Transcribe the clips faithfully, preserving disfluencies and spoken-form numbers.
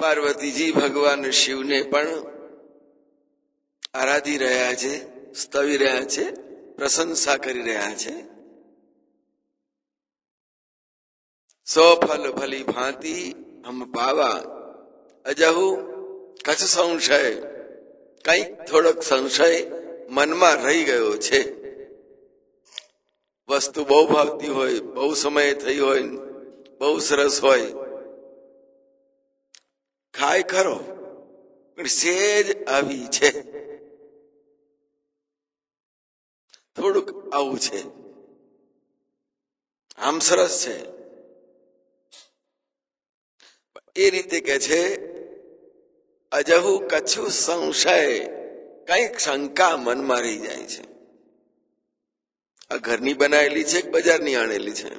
પાર્વતીજી ભગવાન શિવને પણ આરાધી રહ્યા છે, સ્તવી રહ્યા છે, પ્રશંસા કરી રહ્યા છે. સો ફલ ફલી ભાંતિ હમ પાવા અજહુ કચ્છ સંશય. કઈક થોડોક સંશય મનમાં રહી ગયો છે. વસ્તુ બહુ ભાવતી હોય, બહુ સમય થઈ હોય, બહુ સરસ હોય, ખાય ખરો પણ સેજ આવી છે, થોડુંક આવું છે, આમ સરસ છે. એ રીતે કે છે અજહુ કચ્છુ સંશય. કઈક શંકા મનમાં રહી જાય છે. આ ઘરની બનાવેલી છે કે બજારની આણેલી છે?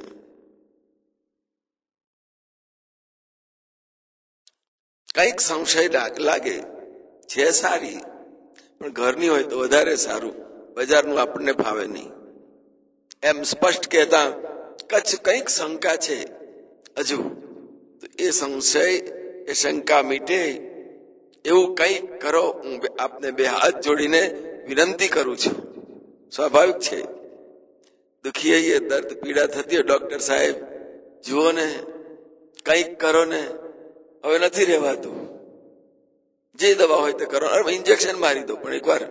કઈક સંશય લાગે છે. સારી પણ ઘરની હોય તો વધારે સારું, બજારનું આપણને ફાવે નહીં. એમ સ્પષ્ટ કહેતા કચ્છ કઈક શંકા છે હજુ. એ સંશય, એ શંકા મીટે એવું કંઈક કરો. હું આપને બે હાથ જોડીને વિનંતી કરું છું. સ્વાભાવિક છે, દુખી હઈએ, દર્દ પીડા થતી હોય, ડોક્ટર સાહેબ જુઓ ને, કંઈક કરો ને, હવે નથી રહેવાતું, જે દવા હોય તે કરો, ઇન્જેક્શન મારી દો, પણ એકવાર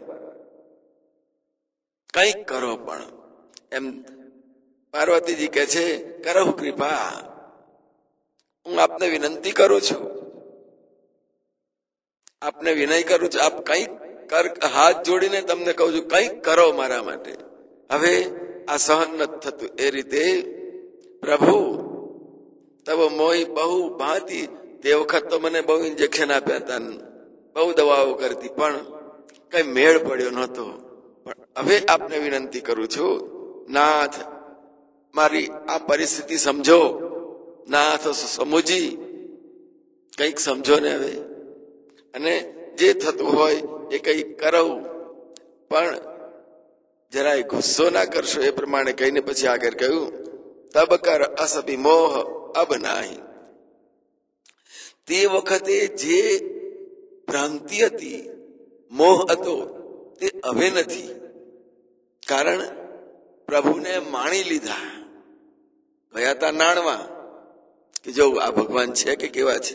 કંઈક કરો. પણ એમ પાર્વતીજી કે છે કરો કૃપા, હું આપને વિનંતી કરું છું, આપને વિનય કરું છું. આપ કંઈક કર, હાથ જોડીને તમને કહું છું, કંઈક કરો મારા માટે. હવે આ સહન નથી થતું. એ રીતે પ્રભુ તબ મોહી બહુ ભાંતિ. તે વખત તો મને બહુ ઇન્જેક્શન આપ્યા હતા, બહુ દવાઓ કરતી, પણ કઈ મેળ પડ્યો નહોતો. પણ હવે આપને વિનંતી કરું છું, નાથ મારી આ પરિસ્થિતિ સમજો. નાથ સમુજી, કંઈક સમજો ને હવે, અને જે થતું હોય એ કંઈક કરવું, પણ જરાય ગુસ્સો ના કરશો. એ પ્રમાણે કહીને પછી આગળ કહ્યું તબ કર અસ વિમોહ અબ નાહી. તે વખતે જે ભ્રાંતિ હતી, મોહ હતો, તે હવે નથી. કારણ પ્રભુને માણી લીધા. ગયા તા નાણવા કે જો આ ભગવાન છે કે કેવા છે,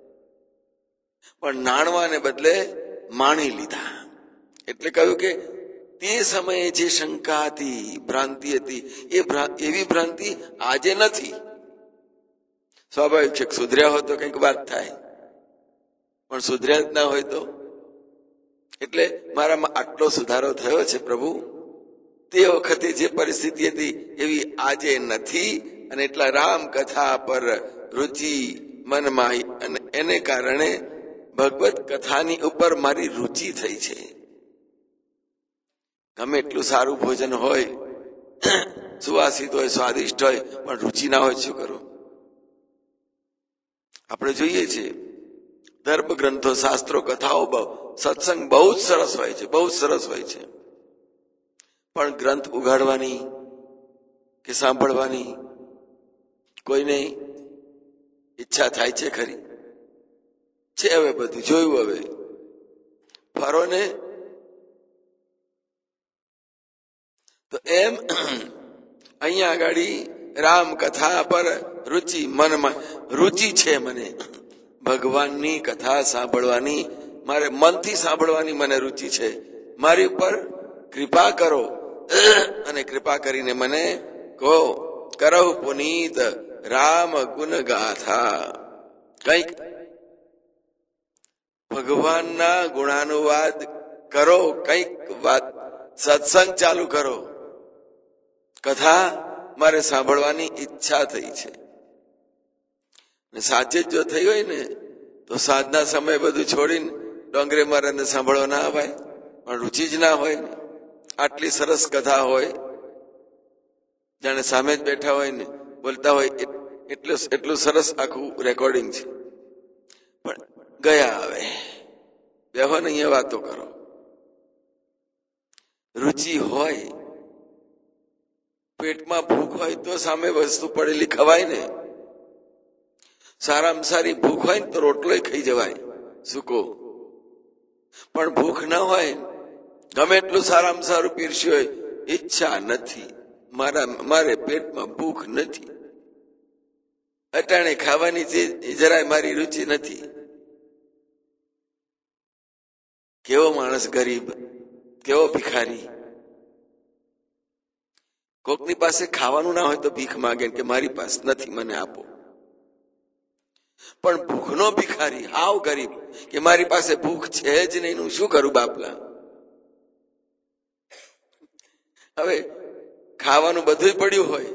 પણ નાણવાને બદલે માણી લીધા. એટલે કહ્યું કે તે સમયે જે શંકા હતી, ભ્રાંતિ હતી, એ એવી ભ્રાંતિ આજે નથી. સ્વાભાવિક છે, સુધર્યા હોય તો કંઈક વાત થાય, પણ સુધર્યા જ ના હોય તો. એટલે મારામાં આટલો સુધારો થયો છે પ્રભુ, તે વખતે જે પરિસ્થિતિ હતી એવી આજે નથી. અને એટલા રામ કથા પર રુચિ મનમાં, અને એને કારણે ભગવત કથાની ઉપર મારી રુચિ થઈ છે. ગમે એટલું સારું ભોજન હોય, સુવાસિત હોય, સ્વાદિષ્ટ હોય, પણ રુચિ ના હોય, શું કરું? આપણે જોઈએ છીએ ધર્મ ગ્રંથો, શાસ્ત્રો, કથાઓ, બહુ સત્સંગ બહુ જ સરસ હોય છે, બહુ જ સરસ હોય છે, પણ ગ્રંથ ઉગાડવાની કે સાંભળવાની કોઈને ઈચ્છા થાય છે ખરી? છે હવે બધું જોયું. હવે ફરો ને. તો એમ અહીંયા આગળ રામ કથા પર રુચિ, મનમાં રુચિ છે મને, ભગવાનની કથા સાંભળવાની, મારે મનથી સાંભળવાની મને રુચિ છે. મારી ઉપર કૃપા કરો, અને કૃપા કરીને મને કહો કરો પુનીત રામ ગુણ ગાથા. કઈક ભગવાનના ગુણાનુવાદ કરો, કઈક વાત સત્સંગ ચાલુ કરો. કથા મારે સાંભળવાની ઈચ્છા થઈ છે. સાચે જ જો થઈ હોય ને તો સાંજના સમય બધું છોડીને ડોંગરે મારાને સાંભળવા ના અવાય, પણ રુચિ જ ના હોય ને. આટલી સરસ કથા હોય, જાણે સામે જ બેઠા હોય ને બોલતા હોય, એટલું એટલું સરસ આખું રેકોર્ડિંગ છે, પણ ગયા આવે બેહો ને અહીંયા વાતો કરો. રુચિ હોય, પેટમાં ભૂખ હોય તો સામે વસ્તુ પડેલી ખવાય ને. સારામાં સારી ભૂખ હોય ને તો રોટલો ખાઈ જવાય સૂકો, પણ ભૂખ ના હોય, ગમે એટલું સારામાં સારું પીરસ્યું હોય, ઈચ્છા નથી, મારા મારે પેટમાં ભૂખ નથી, અટાણે ખાવાની ચીજ જરાય મારી રુચિ નથી. કેવો માણસ ગરીબ, કેવો ભિખારી. કોકની પાસે ખાવાનું ના હોય તો ભીખ માગે કે મારી પાસે નથી, મને આપો. પણ ભૂખનો ભિખારી, હાવ ગરીબ, કે મારી પાસે ભૂખ છે જ નહીં, હું શું કરું બાપલા. હવે ખાવાનું બધું પડ્યું હોય,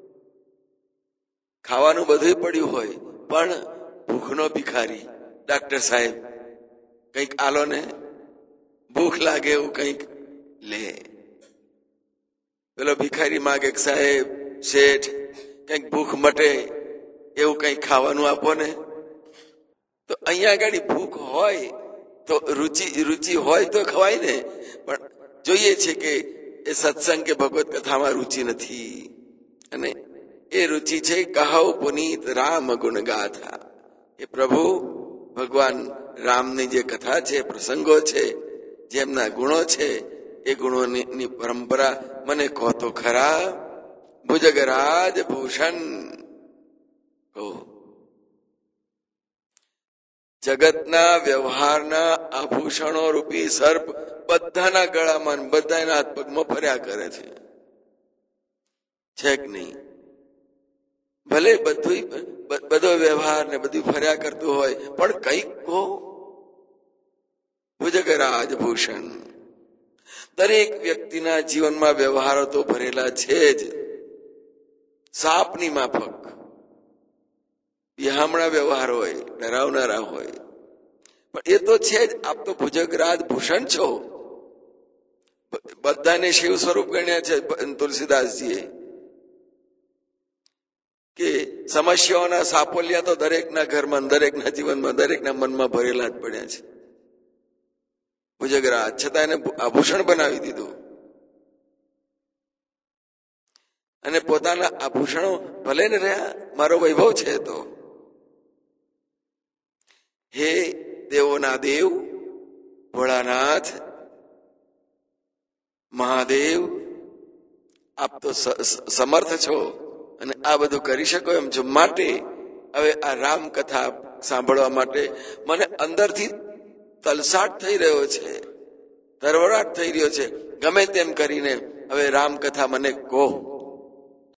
ખાવાનું બધું પડ્યું હોય, પણ ભૂખનો ભિખારી, ડાક્ટર સાહેબ કઈક આલો ને, ભૂખ લાગે એવું કઈક લે. પેલો ભિખારી માગે સાહેબ શેઠ કઈક ભૂખ મટે એવું કઈક ખાવાનું આપો ને. તો અહીંયા આગળ ભૂખ હોય તો રુચિ રુચિ હોય તો ખવાય ને, પણ જોઈએ છે કે એ સત્સંગ કે ભગવત કથામાં રુચિ નથી. અને એ રુચિ છે કહો પુનીત રામ ગુણ ગાથા. એ પ્રભુ ભગવાન રામની જે કથા છે, પ્રસંગો છે, જેમના ગુણો છે, એ ગુણોની પરંપરા મને કહો તો ખરા. ભુજગરાજ ભૂષણ કહો. જગતના વ્યવહારના આભૂષણો રૂપી સર્પ બધાના ગળામાં, બધાના હાથ પગમાં ફર્યા કરે છે, છે કે નહીં? ભલે બધું બધો વ્યવહાર ને બધું ફર્યા કરતું હોય, પણ કઈક કહો. ભુજગરાજ ભૂષણ. દરેક વ્યક્તિના જીવનમાં વ્યવહારો તો ભરેલા છે જ, સાપની માફક. બિહામણા વ્યવહાર હોય, ડરાવનારા હોય, પણ એ તો છે જ. આપ તો ભુજગરાજ ભૂષણ છો. બધાને શિવ સ્વરૂપ ગણ્યા છે તુલસીદાસજીએ, કે સમસ્યાઓના સાપોલિયા તો દરેકના ઘરમાં, દરેકના જીવનમાં, દરેકના મનમાં ભરેલા જ પડ્યા છે. ભુજગરાજ છતાં એને આભૂષણ બનાવી દીધું, અને પોતાના આભૂષણો ભલે ને રહ્યા, મારો વૈભવ છે તો. હે દેવોના દેવ ભોળાનાથ મહાદેવ, આપ તો સમર્થ છો અને આ બધું કરી શકો એમ છો. માટે હવે આ રામ કથા સાંભળવા માટે મને અંદરથી તલસાટ થઈ રહ્યો છે, તરવડાટ થઈ રહ્યો છે. ગમે તેમ કરીને હવે રામ કથા મને કહો.